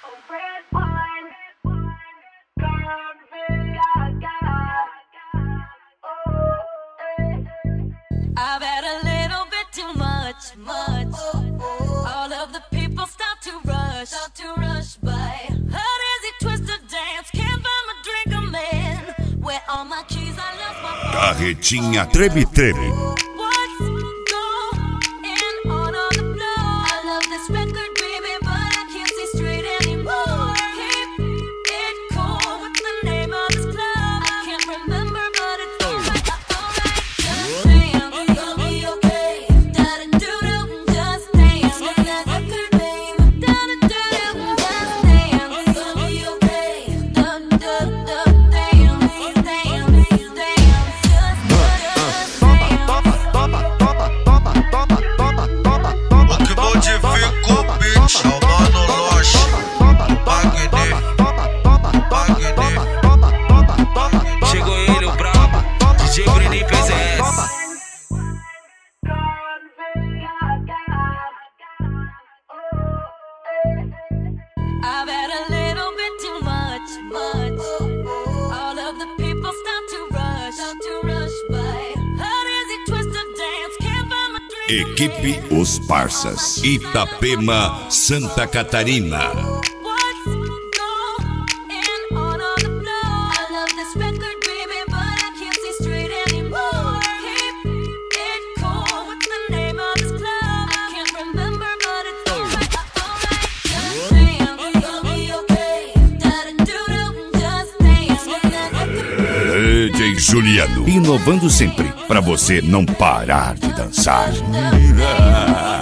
I've had a little bit too much. All of the people start to rush by. How does it twist to dance? Can't buy my drink, a man. Where all my keys? I lost my phone. Carretinha Treme Treme. What's going on the floor? I love this record, baby, but I can't see straight anymore. Keep it cool. What's the name of this club? I can't remember, but it's alright. Just dance, it's gonna be okay. Da-da-do-do, just dance. What's that record name? Da-da-do-do, just dance. It's gonna be okay. Da-da-do, dance, dance, dance. Just O que modifica o beat é o Mano Loche, Magni. Chegou ele, o brabo, DJ Bruninho PZS. I've had a little bit too much. All of the people start to rush by. How does it twist to dance? Can't buy my drink. Equipe Os Parças, Itapema, Santa Catarina. What's going on the floor? I love this record, baby, but I can't see straight anymore. Keep it cool. What's the name of this club? I can't remember, but it's alright. Just dance, it's gonna be okay. Da-da-do-do, just dance. What's that record? DJ Juliano, inovando sempre, pra você não parar de dançar.